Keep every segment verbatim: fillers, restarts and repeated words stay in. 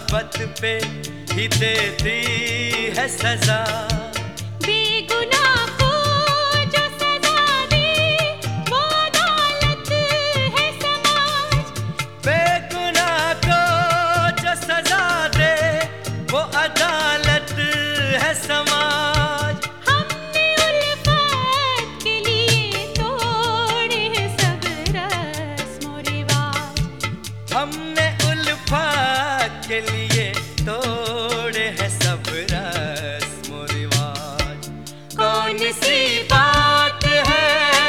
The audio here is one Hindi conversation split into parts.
मोहब्बत पे ही देती है सजा। बेगुनाह को जो सजा दे वो अदालत है समाज। बेगुनाह को जो सजा दे वो अदालत है समाज। हमने उल्फत के लिए तोड़े हैं सब रस्म और रिवाज। हमने उल्फत के लिए तोड़े हैं सब रस्म और रिवाज। कौन सी बात है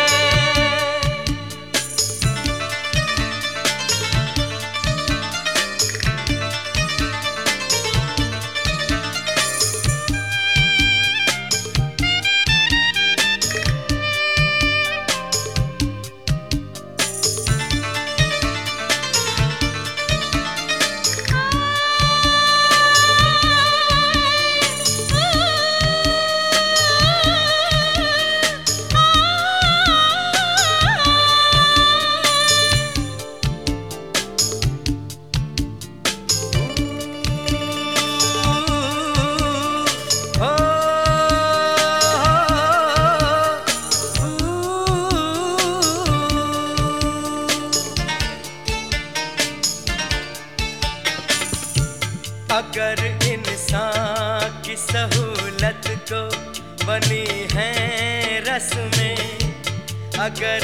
अगर इंसान की सहूलत को बनी है रस्में, अगर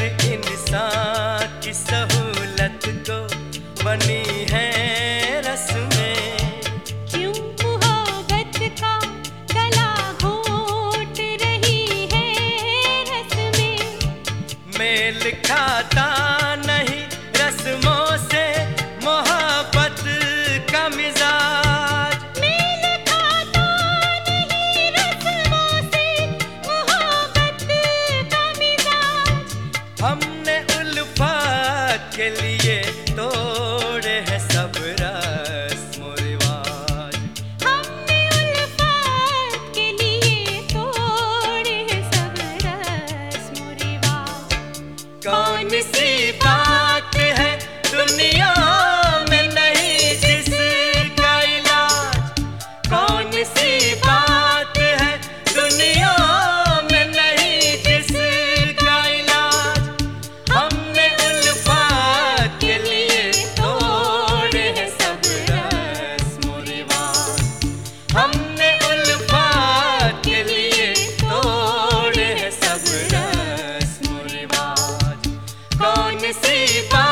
इंसान की सहूलत को बनी है रस्में, क्यों मोहब्बत का गला घोंट रही है रस्में। मेल खाता नहीं रस्मों से मोहब्बत का मिजाज। मेल खाता नहीं रस्मों से मोहब्बत का मिजाज। हमने उल्फत के लिए तोड़े हैं सब रस्म और रिवाज। हमने उल्फत के लिए तोड़े हैं सब रस्म और रिवाज। कौन सी बात है दुनिया में नहीं जिसका इलाज। कौन सी बात है दुनिया में नहीं जिसका इलाज। हमने उल्फत के लिए तोड़े हैं सब रस्म और रिवाज। हमने उल्फत के लिए तोड़े हैं सब रस्म और रिवाज। कौन सी बात